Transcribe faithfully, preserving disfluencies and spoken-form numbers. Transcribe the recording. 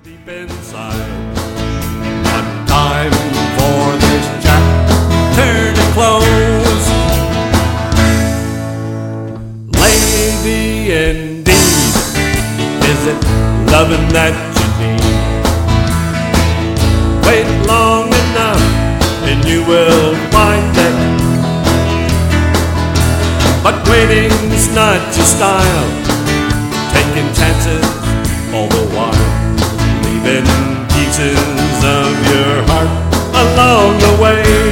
Deep inside, but time for this chapter to close. Lady, indeed, is it loving that you need? Wait long enough and you will find it. But waiting's not your style, taking chances all the while, leaving pieces of your heart along the way.